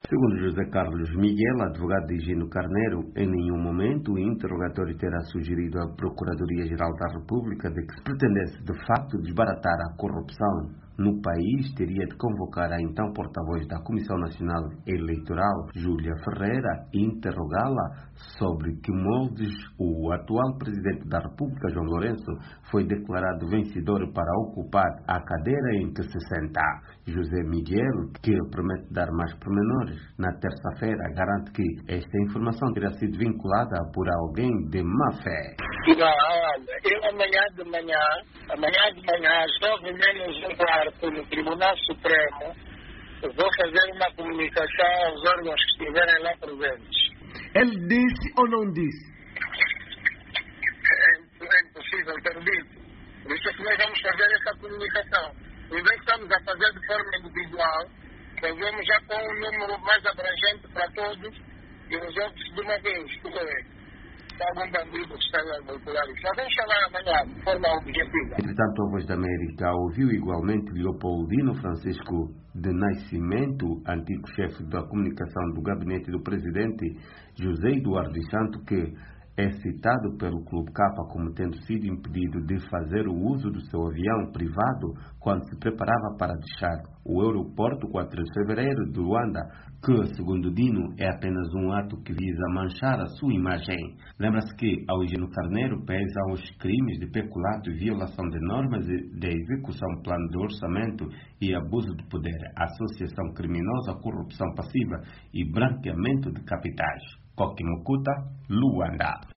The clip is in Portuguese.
Segundo José Carlos Miguel, advogado de Higino Carneiro, em nenhum momento o interrogatório terá sugerido à Procuradoria-Geral da República de que se pretendesse de facto desbaratar a corrupção no país, teria de convocar a então porta-voz da Comissão Nacional Eleitoral, Júlia Ferreira, e interrogá-la sobre que moldes o atual presidente da República, João Lourenço, foi declarado vencedor para ocupar a cadeira em que se senta. José Miguel, que promete dar mais pormenores, na terça-feira garante que esta informação terá sido vinculada por alguém de má fé. Eu amanhã de manhã, às 9h menos 1/4, no Tribunal Supremo, vou fazer uma comunicação aos órgãos que estiverem lá presentes. Ele disse ou não disse? É impossível ter dito. Por isso é que nós vamos fazer essa comunicação. Em vez de estamos a fazer de forma individual, fazemos já com um número mais abrangente para todos e os outros de uma vez. Algum bandido que está a veicular isso. Mas vamos falar amanhã de forma objetiva. Entretanto, a Voz da América ouviu igualmente Leopoldino Francisco de Nascimento, antigo chefe da comunicação do gabinete do presidente José Eduardo dos Santos, que é citado pelo Clube Capa como tendo sido impedido de fazer o uso do seu avião privado quando se preparava para deixar o aeroporto 4 de fevereiro de Luanda, que, segundo Dino, é apenas um ato que visa manchar a sua imagem. Lembra-se que ao Higino Carneiro pesa os crimes de peculato e violação de normas de execução, plano de orçamento e abuso de poder, associação criminosa, corrupção passiva e branqueamento de capitais. Koki Mukuta, Luanda.